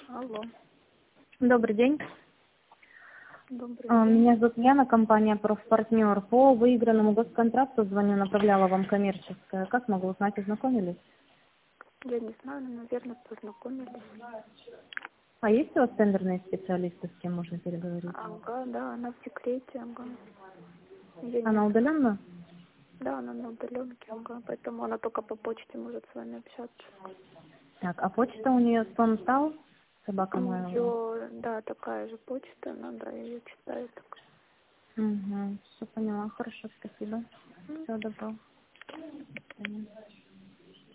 Алло, Добрый день. добрый день. Меня зовут Яна, компания «Профпартнер». По выигранному госконтракту звоню, направляла вам коммерческое. Как могу узнать, ознакомились? Я не знаю, но, наверное, познакомились. А есть у вас тендерные специалисты, с кем можно переговорить? Ага, да, она в секрете, ага. Я не Она знаю. удаленно? Да, она на удаленке, ага, поэтому она только по почте может с вами общаться. Так, а почта у нее Стал, собака У Mail.ru. нее, да, такая же почта, она, да, ее читает. Угу, все поняла. Хорошо, спасибо. М. Всего доброго. До свидания.